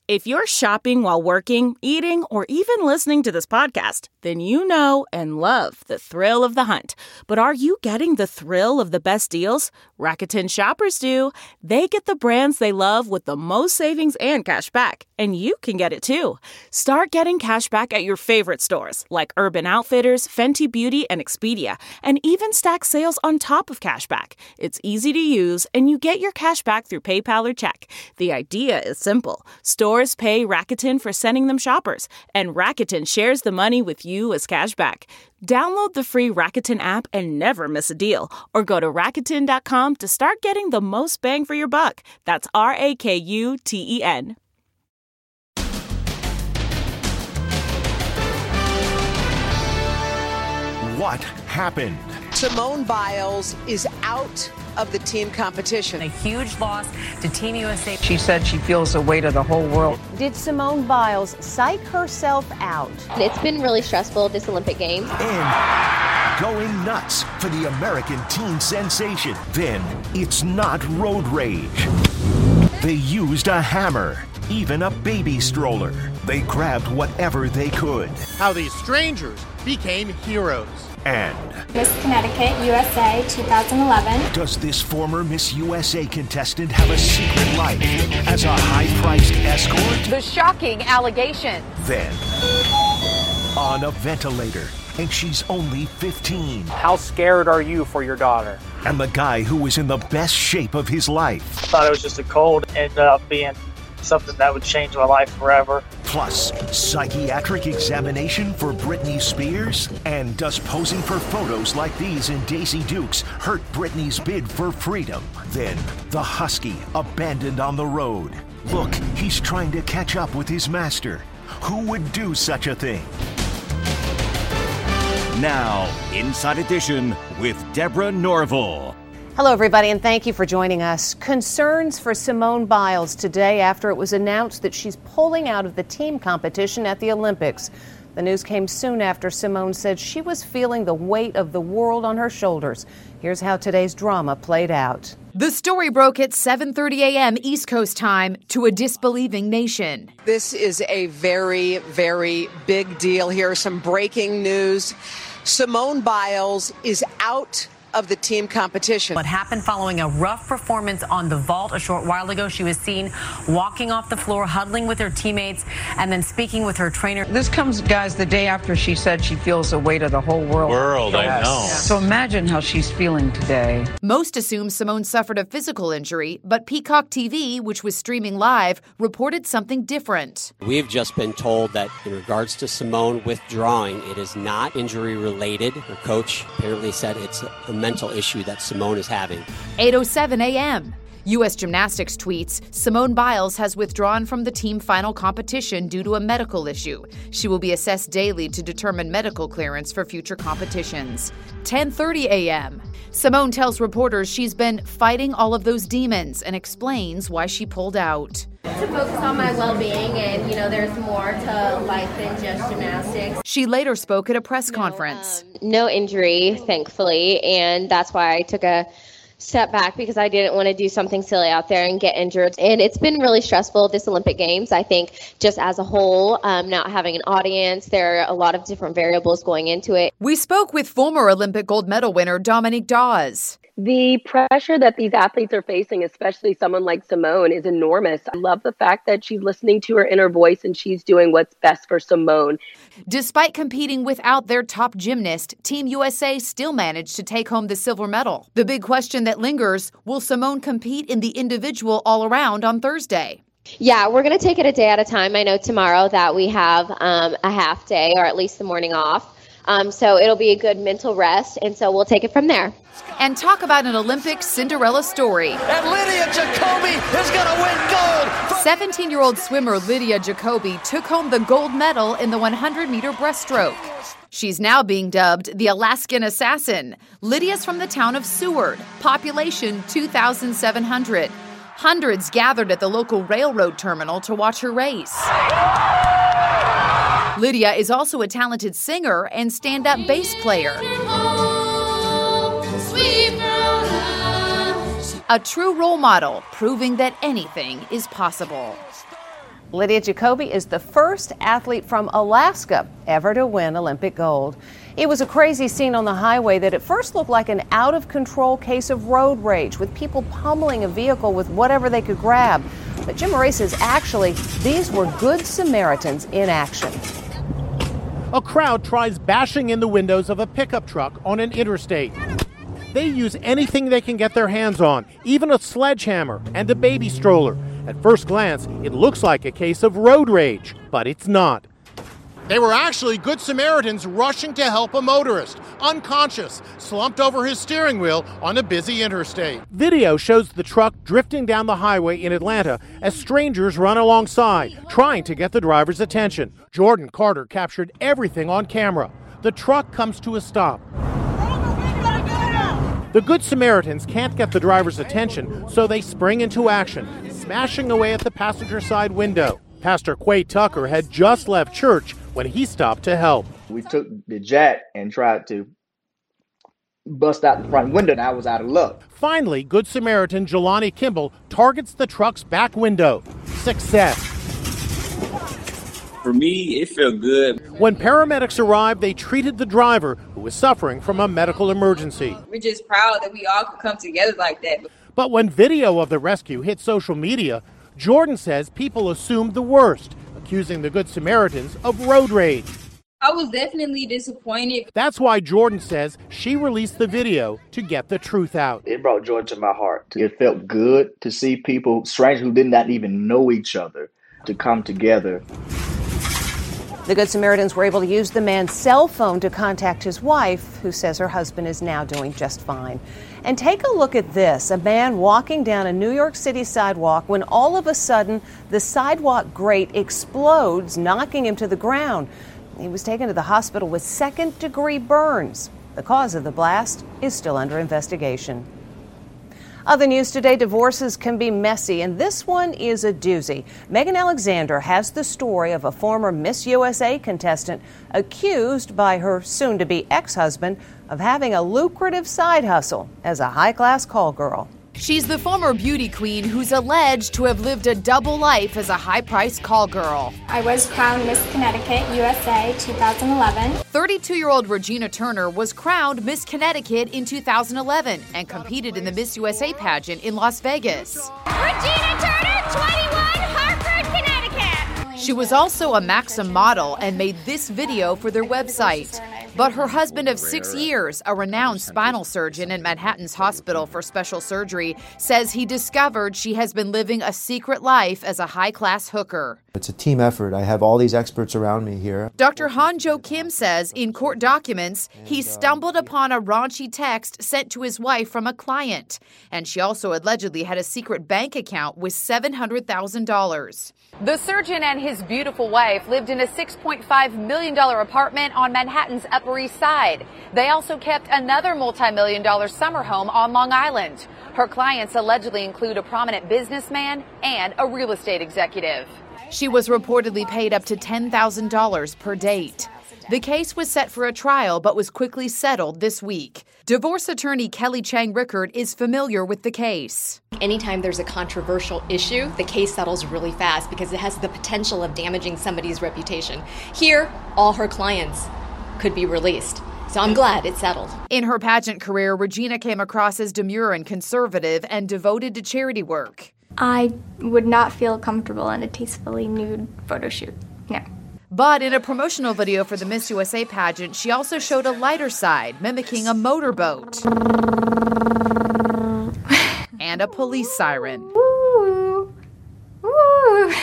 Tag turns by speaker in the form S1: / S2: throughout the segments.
S1: If you're shopping while working, eating, or even listening to this podcast, then you know and love the thrill of the hunt. But are you getting the thrill of the best deals? Rakuten shoppers do. They get the brands they love with the most savings and cash back. And you can get it too. Start getting cash back at your favorite stores like Urban Outfitters, Fenty Beauty, and Expedia, and even stack sales on top of cash back. It's easy to use, and you get your cash back through PayPal or check. The idea is simple. Stores pay Rakuten for sending them shoppers, and Rakuten shares the money with you as cash back. Download the free Rakuten app and never miss a deal, or go to Rakuten.com to start getting the most bang for your buck. That's Rakuten.
S2: What happened?
S3: Simone Biles is out of the team competition.
S4: A huge loss to Team USA.
S5: She said she feels the weight of the whole world.
S6: Did Simone Biles psych herself out?
S7: It's been really stressful, this Olympic Games.
S2: And going nuts for the American teen sensation. Then it's not road rage. They used a hammer, even a baby stroller. They grabbed whatever they could.
S8: How these strangers became heroes.
S2: And
S9: Miss Connecticut, USA, 2011.
S2: Does this former Miss USA contestant have a secret life as a high-priced escort?
S4: The shocking allegation.
S2: Then, on a ventilator, and she's only 15.
S10: How scared are you for your daughter?
S2: And the guy who was in the best shape of his life.
S10: Thought it was just a cold, ended up being something that would change my life forever.
S2: Plus, psychiatric examination for Britney Spears? And does posing for photos like these in Daisy Dukes hurt Britney's bid for freedom? Then, the husky abandoned on the road. Look, he's trying to catch up with his master. Who would do such a thing?
S11: Now, Inside Edition with Deborah Norville.
S6: Hello, everybody, and thank you for joining us. Concerns for Simone Biles today after it was announced that she's pulling out of the team competition at the Olympics. The news came soon after Simone said she was feeling the weight of the world on her shoulders. Here's how today's drama played out.
S12: The story broke at 7:30 a.m. East Coast time to a disbelieving nation.
S3: This is a very, very big deal. Here, some breaking news. Simone Biles is out of the team competition.
S4: What happened following a rough performance on the vault a short while ago? She was seen walking off the floor, huddling with her teammates, and then speaking with her trainer.
S5: This comes, guys, the day after she said she feels the weight of the whole world.
S10: I know.
S5: So imagine how she's feeling today.
S12: Most assume Simone suffered a physical injury, but Peacock TV, which was streaming live, reported something different.
S13: We've just been told that in regards to Simone withdrawing, it is not injury related. Her coach apparently said it's a mental issue that Simone is having.
S12: 8:07 a.m. U.S. Gymnastics tweets, Simone Biles has withdrawn from the team final competition due to a medical issue. She will be assessed daily to determine medical clearance for future competitions. 10:30 a.m. Simone tells reporters she's been fighting all of those demons and explains why she pulled out.
S7: To focus on my well-being and, there's more to life than just gymnastics.
S12: She later spoke at a press conference.
S7: No injury, thankfully, and that's why I took a step back because I didn't want to do something silly out there and get injured. And it's been really stressful, this Olympic Games. I think just as a whole, not having an audience, there are a lot of different variables going into it.
S12: We spoke with former Olympic gold medal winner Dominique Dawes.
S14: The pressure that these athletes are facing, especially someone like Simone, is enormous. I love the fact that she's listening to her inner voice and she's doing what's best for Simone.
S12: Despite competing without their top gymnast, Team USA still managed to take home the silver medal. The big question that lingers, will Simone compete in the individual all-around on Thursday?
S7: Yeah, we're going to take it a day at a time. I know tomorrow that we have a half day or at least the morning off. So it'll be a good mental rest, and so we'll take it from there.
S12: And talk about an Olympic Cinderella story.
S15: And Lydia Jacobi is going to win gold.
S12: 17-year-old swimmer Lydia Jacobi took home the gold medal in the 100-meter breaststroke. She's now being dubbed the Alaskan Assassin. Lydia's from the town of Seward, population 2,700. Hundreds gathered at the local railroad terminal to watch her race. Lydia is also a talented singer and stand-up bass player. A true role model, proving that anything is possible.
S6: Lydia Jacoby is the first athlete from Alaska ever to win Olympic gold. It was a crazy scene on the highway that at first looked like an out-of-control case of road rage, with people pummeling a vehicle with whatever they could grab. But Jim Murray says actually, these were Good Samaritans in action.
S8: A crowd tries bashing in the windows of a pickup truck on an interstate. They use anything they can get their hands on, even a sledgehammer and a baby stroller. At first glance, it looks like a case of road rage, but it's not. They were actually Good Samaritans rushing to help a motorist, unconscious, slumped over his steering wheel on a busy interstate. Video shows the truck drifting down the highway in Atlanta as strangers run alongside, trying to get the driver's attention. Jordan Carter captured everything on camera. The truck comes to a stop. The Good Samaritans can't get the driver's attention, so they spring into action, smashing away at the passenger side window. Pastor Quay Tucker had just left church when he stopped to help.
S16: We took the jack and tried to bust out the front window, and I was out of luck.
S8: Finally, Good Samaritan Jelani Kimball targets the truck's back window. Success.
S17: For me, it felt good.
S8: When paramedics arrived, they treated the driver, who was suffering from a medical emergency.
S18: We're just proud that we all could come together like that.
S8: But when video of the rescue hit social media, Jordan says people assumed the worst, accusing the Good Samaritans of road rage.
S18: I was definitely disappointed.
S8: That's why Jordan says she released the video to get the truth out.
S16: It brought joy to my heart. It felt good to see people, strangers who did not even know each other, to come together.
S6: The Good Samaritans were able to use the man's cell phone to contact his wife, who says her husband is now doing just fine. And take a look at this, a man walking down a New York City sidewalk when all of a sudden the sidewalk grate explodes, knocking him to the ground. He was taken to the hospital with second-degree burns. The cause of the blast is still under investigation. Other news today, divorces can be messy, and this one is a doozy. Megan Alexander has the story of a former Miss USA contestant accused by her soon-to-be ex-husband of having a lucrative side hustle as a high-class call girl.
S12: She's the former beauty queen who's alleged to have lived a double life as a high-priced call girl.
S9: I was crowned Miss Connecticut USA 2011.
S12: 32-year-old Regina Turner was crowned Miss Connecticut in 2011 and competed in the Miss USA pageant in Las Vegas.
S19: Regina Turner, 21, Hartford, Connecticut.
S12: She was also a Maxim model and made this video for their website. But her husband of 6 years, a renowned spinal surgeon in Manhattan's Hospital for Special Surgery, says he discovered she has been living a secret life as a high-class hooker.
S20: It's a team effort. I have all these experts around me here.
S12: Dr. Han-Jo Kim says in court documents, he stumbled upon a raunchy text sent to his wife from a client. And she also allegedly had a secret bank account with $700,000.
S21: The surgeon and his beautiful wife lived in a $6.5 million apartment on Manhattan's Upper East Side. They also kept another multi-million-dollar summer home on Long Island. Her clients allegedly include a prominent businessman and a real estate executive.
S12: She was reportedly paid up to $10,000 per date. The case was set for a trial but was quickly settled this week. Divorce attorney Kelly Chang Rickard is familiar with the case.
S22: Anytime there's a controversial issue, the case settles really fast because it has the potential of damaging somebody's reputation. Here, all her clients could be released. So I'm glad it settled.
S12: In her pageant career, Regina came across as demure and conservative and devoted to charity work.
S9: I would not feel comfortable in a tastefully nude photo shoot. No.
S12: But in a promotional video for the Miss USA pageant, she also showed a lighter side, mimicking a motorboat. And a police siren.
S9: Woo! Woo!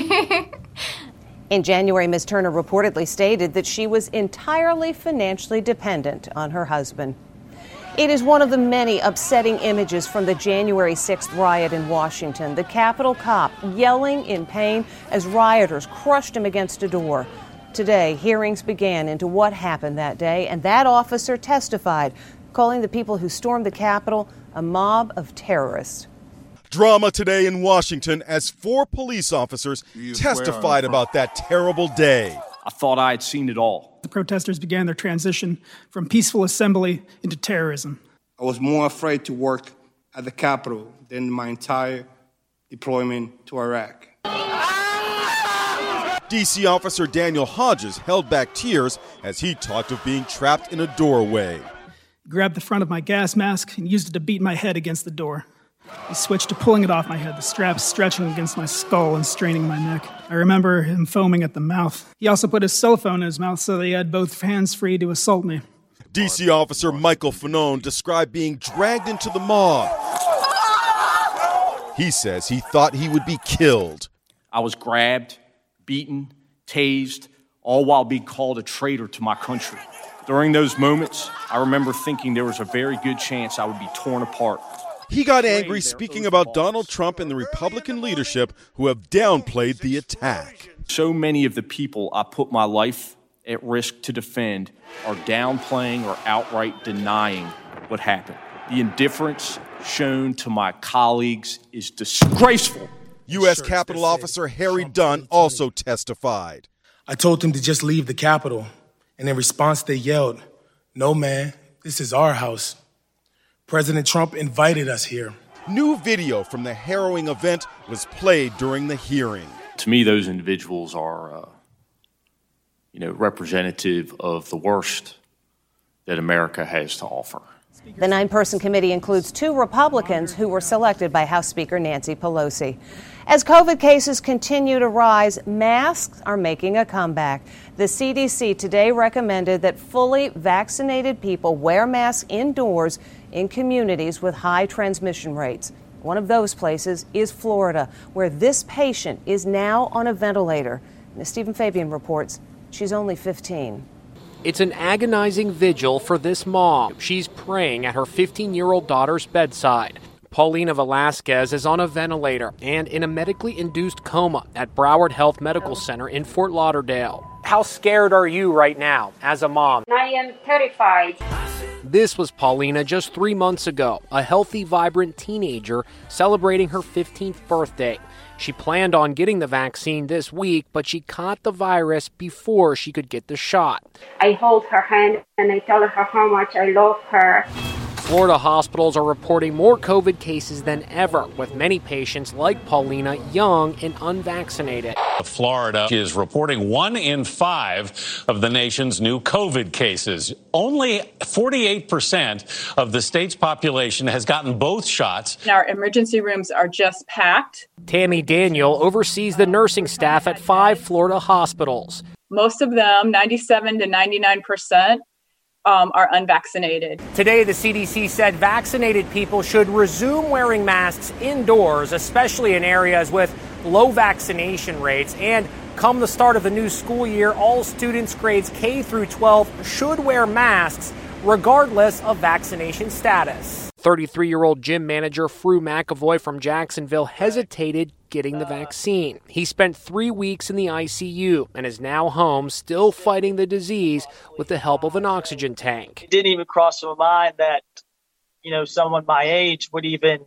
S6: In January, Ms. Turner reportedly stated that she was entirely financially dependent on her husband. It is one of the many upsetting images from the January 6th riot in Washington. The Capitol cop yelling in pain as rioters crushed him against a door. Today, hearings began into what happened that day, and that officer testified, calling the people who stormed the Capitol a mob of terrorists.
S23: Drama today in Washington as 4 police officers testified about that terrible day.
S24: I thought I had seen it all.
S25: The protesters began their transition from peaceful assembly into terrorism.
S26: I was more afraid to work at the Capitol than my entire deployment to Iraq.
S23: D.C. officer Daniel Hodges held back tears as he talked of being trapped in a doorway.
S25: He grabbed the front of my gas mask and used it to beat my head against the door. He switched to pulling it off my head, the straps stretching against my skull and straining my neck. I remember him foaming at the mouth. He also put his cell phone in his mouth so that he had both hands free to assault me.
S23: D.C. officer Michael Fanone described being dragged into the mob. He says he thought he would be killed.
S24: I was grabbed, beaten, tased, all while being called a traitor to my country. During those moments, I remember thinking there was a very good chance I would be torn apart.
S23: He got angry speaking about Donald Trump and the Republican leadership who have downplayed the attack.
S24: So many of the people I put my life at risk to defend are downplaying or outright denying what happened. The indifference shown to my colleagues is disgraceful.
S23: U.S. Capitol Officer Harry Dunn also testified.
S1: I told them to just leave the Capitol, and in response they yelled, "No, man, this is our house. President Trump invited us here."
S23: New video from the harrowing event was played during the hearing.
S24: To me, those individuals are, representative of the worst that America has to offer.
S6: The 9-person committee includes 2 Republicans who were selected by House Speaker Nancy Pelosi. As COVID cases continue to rise, masks are making a comeback. The CDC today recommended that fully vaccinated people wear masks indoors in communities with high transmission rates. One of those places is Florida, where this patient is now on a ventilator. As Stephen Fabian reports, she's only 15.
S2: It's an agonizing vigil for this mom. She's praying at her 15-year-old daughter's bedside. Paulina Velasquez is on a ventilator and in a medically induced coma at Broward Health Medical Center in Fort Lauderdale. How scared are you right now as a mom?
S3: I am terrified.
S2: This was Paulina just 3 months ago, a healthy, vibrant teenager celebrating her 15th birthday. She planned on getting the vaccine this week, but she caught the virus before she could get the shot.
S3: I hold her hand and I tell her how much I love her.
S2: Florida hospitals are reporting more COVID cases than ever, with many patients like Paulina young and unvaccinated.
S4: Florida is reporting 1 in 5 of the nation's new COVID cases. Only 48% of the state's population has gotten both shots.
S10: Our emergency rooms are just packed.
S2: Tammy Daniel oversees the nursing staff at 5 Florida hospitals.
S10: Most of them, 97 to 99%, are unvaccinated.
S2: Today, the CDC said vaccinated people should resume wearing masks indoors, especially in areas with low vaccination rates. And come the start of the new school year, all students grades K through 12 should wear masks regardless of vaccination status. 33-year-old gym manager Fru McAvoy from Jacksonville hesitated getting the vaccine. He spent 3 weeks in the ICU and is now home, still fighting the disease with the help of an oxygen tank.
S11: It didn't even cross my mind that, someone my age would even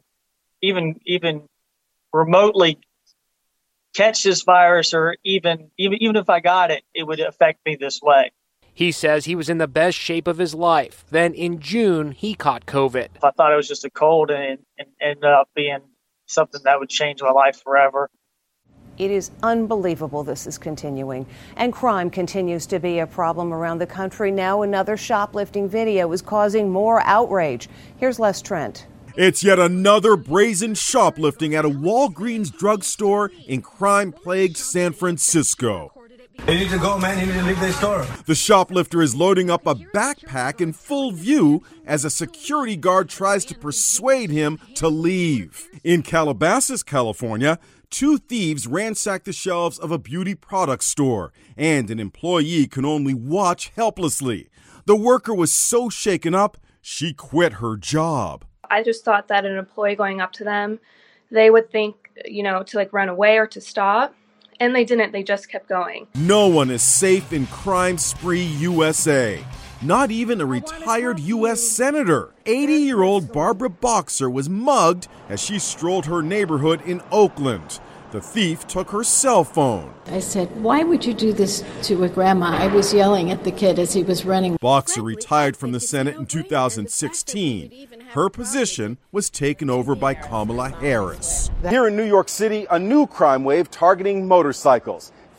S11: remotely catch this virus, or even if I got it, it would affect me this way.
S2: He says he was in the best shape of his life. Then in June, he caught COVID.
S11: I thought it was just a cold and ended up being something that would change my life forever.
S6: It is unbelievable this is continuing. And crime continues to be a problem around the country. Now another shoplifting video is causing more outrage. Here's Les Trent.
S23: It's yet another brazen shoplifting at a Walgreens drugstore in crime-plagued San Francisco.
S27: They need to go, man. They need to leave their store.
S23: The shoplifter is loading up a backpack in full view as a security guard tries to persuade him to leave. In Calabasas, California, 2 thieves ransacked the shelves of a beauty products store, and an employee can only watch helplessly. The worker was so shaken up, she quit her job.
S9: I just thought that an employee going up to them, they would think, to run away or to stop. And they didn't. They just kept going.
S23: No one is safe in crime spree USA. Not even a retired U.S. Senator. 80-year-old Barbara Boxer was mugged as she strolled her neighborhood in Oakland. The thief took her cell phone.
S28: I said, "Why would you do this to a grandma?" I was yelling at the kid as he was running.
S23: Boxer retired from the Senate in 2016. Her position was taken over by Kamala Harris. Here in New York City, a new crime wave targeting motorcycles.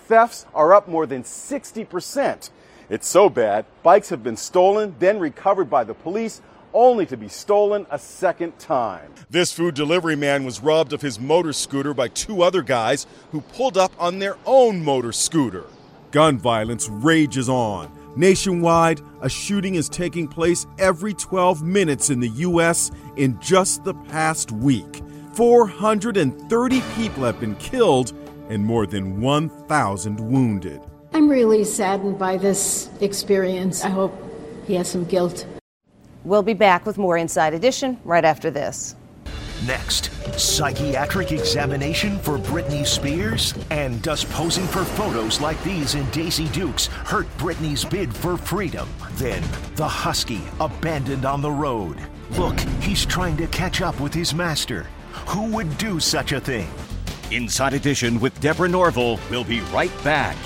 S23: thefts are up more than 60%. It's so bad, bikes have been stolen, then recovered by the police, only to be stolen a second time. This food delivery man was robbed of his motor scooter by two other guys who pulled up on their own motor scooter. Gun violence rages on. Nationwide, a shooting is taking place every 12 minutes in the U.S. in just the past week. 430 people have been killed and more than 1,000 wounded.
S28: I'm really saddened by this experience. I hope he has some guilt.
S6: We'll be back with more Inside Edition right after this.
S5: Next, psychiatric examination for Britney Spears? And does posing for photos like these in Daisy Dukes hurt Britney's bid for freedom? Then, the husky abandoned on the road. Look, he's trying to catch up with his master. Who would do such a thing?
S7: Inside Edition with Deborah Norville. We'll be right back.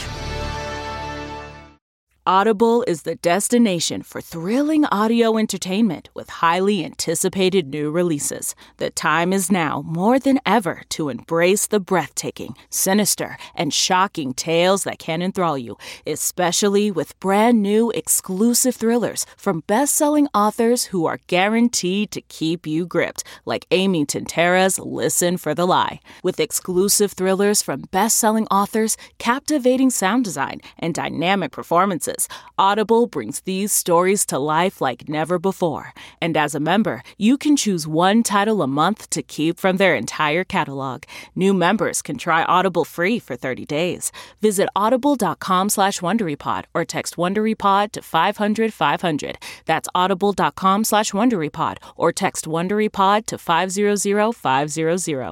S8: Audible is the destination for thrilling audio entertainment with highly anticipated new releases. The time is now more than ever to embrace the breathtaking, sinister, and shocking tales that can enthrall you, especially with brand new exclusive thrillers from best-selling authors who are guaranteed to keep you gripped, like Amy Tintera's Listen for the Lie. With exclusive thrillers from best-selling authors, captivating sound design, and dynamic performances, Audible brings these stories to life like never before. And as a member, you can choose one title a month to keep from their entire catalog. New members can try Audible free for 30 days. Visit audible.com/WonderyPod or text WonderyPod to 500-500. That's audible.com/WonderyPod or text WonderyPod to 500-500.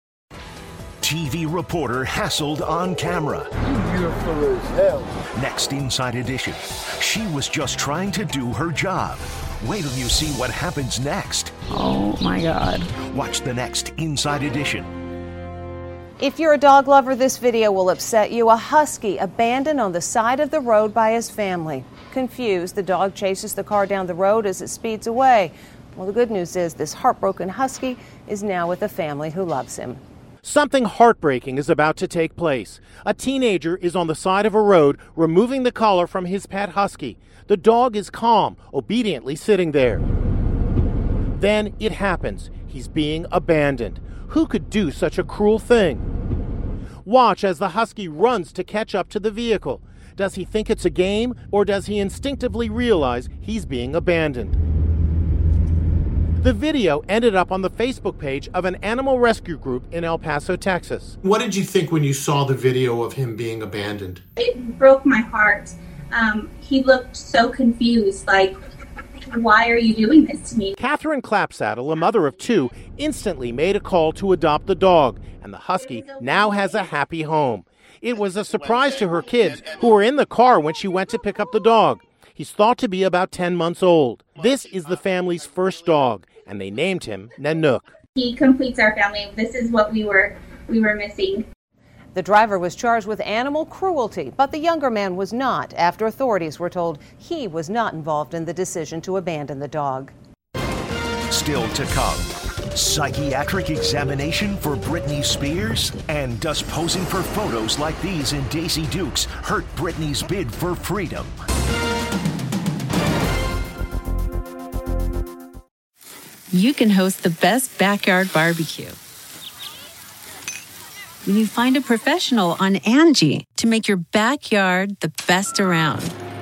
S5: TV reporter hassled on camera.
S13: Beautiful as hell.
S5: Next Inside Edition. She was just trying to do her job. Wait till you see what happens next.
S8: Oh my God.
S5: Watch the next Inside Edition.
S6: If you're a dog lover, this video will upset you. A husky abandoned on the side of the road by his family. Confused, the dog chases the car down the road as it speeds away. Well, the good news is this heartbroken husky is now with a family who loves him.
S14: Something heartbreaking is about to take place. A teenager is on the side of a road removing the collar from his pet husky. The dog is calm, obediently sitting there. Then it happens. He's being abandoned. Who could do such a cruel thing? Watch as the husky runs to catch up to the vehicle. Does he think it's a game, or does he instinctively realize he's being abandoned? The video ended up on the Facebook page of an animal rescue group in El Paso, Texas.
S15: What did you think when you saw the video of him being abandoned?
S17: It broke my heart. He looked so confused, like, why are you doing this to me?
S14: Catherine Clapsaddle, a mother of two, instantly made a call to adopt the dog, and the husky now has a happy home. It was a surprise to her kids, who were in the car when she went to pick up the dog. He's thought to be about 10 months old. This is the family's first dog, and they named him Nanook.
S17: He completes our family. This is what we were missing.
S6: The driver was charged with animal cruelty, but the younger man was not, after authorities were told he was not involved in the decision to abandon the dog.
S5: Still to come, psychiatric examination for Britney Spears? And does posing for photos like these in Daisy Dukes hurt Britney's bid for freedom?
S18: You can host the best backyard barbecue when you find a professional on Angie to make your backyard the best around.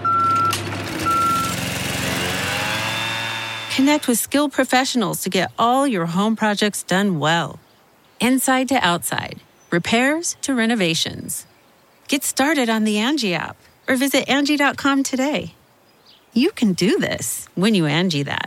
S18: Connect with skilled professionals to get all your home projects done well. Inside to outside, repairs to renovations. Get started on the Angie app or visit Angie.com today. You can do this when you Angie that.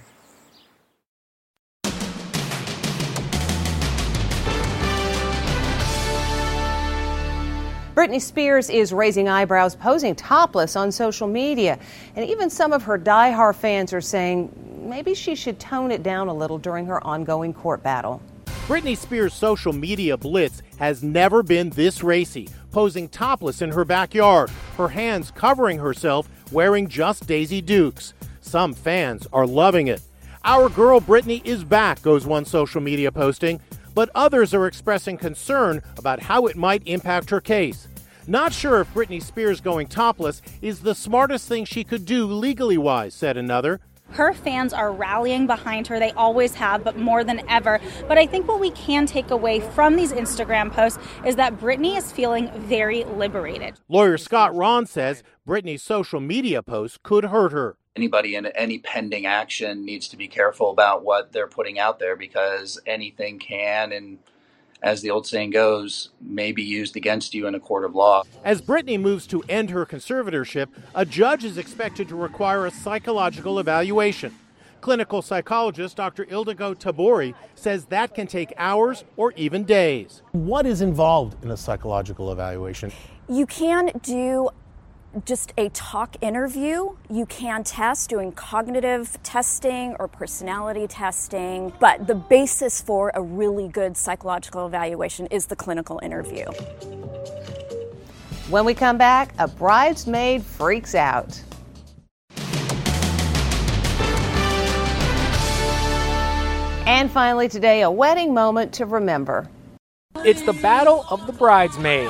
S6: Britney Spears is raising eyebrows, posing topless on social media. And even some of her die-hard fans are saying maybe she should tone it down a little during her ongoing court battle.
S14: Britney Spears' social media blitz has never been this racy, posing topless in her backyard, her hands covering herself, wearing just Daisy Dukes. Some fans are loving it. "Our girl Britney is back," goes one social media posting, but others are expressing concern about how it might impact her case. Not sure if Britney Spears going topless is the smartest thing she could do legally wise, said another.
S12: Her fans are rallying behind her. They always have, but more than ever. But I think what we can take away from these Instagram posts is that Britney is feeling very liberated.
S14: Lawyer Scott Ron says Britney's social media posts could hurt her.
S16: Anybody in any pending action needs to be careful about what they're putting out there, because anything can, and as the old saying goes, may be used against you in a court of law.
S14: As Britney moves to end her conservatorship, a judge is expected to require a psychological evaluation. Clinical psychologist Dr. Ildiko Tabori says that can take hours or even days.
S19: What is involved in a psychological evaluation?
S20: You can do just a talk interview. You can test doing cognitive testing or personality testing, but the basis for a really good psychological evaluation is the clinical interview.
S6: When we come back, a bridesmaid freaks out. And finally today, a wedding moment to remember.
S2: It's the Battle of the Bridesmaids.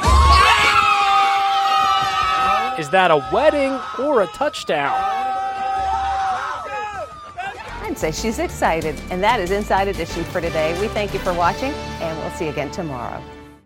S2: Is that a wedding or a touchdown?
S6: I'd say she's excited. And that is Inside Edition for today. We thank you for watching, and we'll see you again tomorrow.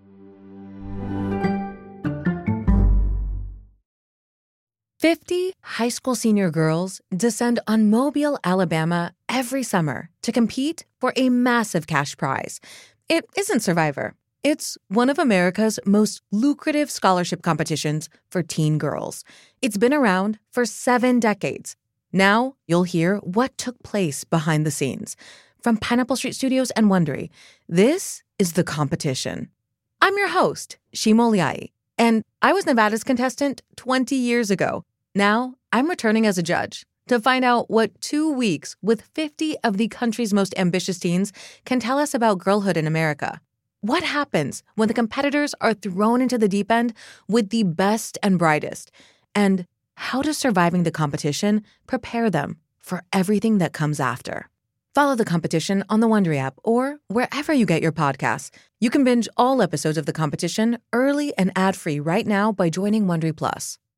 S21: High school senior girls descend on Mobile, Alabama every summer to compete for a massive cash prize. It isn't Survivor. It's one of America's most lucrative scholarship competitions for teen girls. It's been around for 7 decades. Now you'll hear what took place behind the scenes. From Pineapple Street Studios and Wondery, this is The Competition. I'm your host, Shima Oliai, and I was Nevada's contestant 20 years ago. Now I'm returning as a judge to find out what 2 weeks with 50 of the country's most ambitious teens can tell us about girlhood in America. What happens when the competitors are thrown into the deep end with the best and brightest? And how does surviving the competition prepare them for everything that comes after? Follow The Competition on the Wondery app or wherever you get your podcasts. You can binge all episodes of The Competition early and ad-free right now by joining Wondery Plus.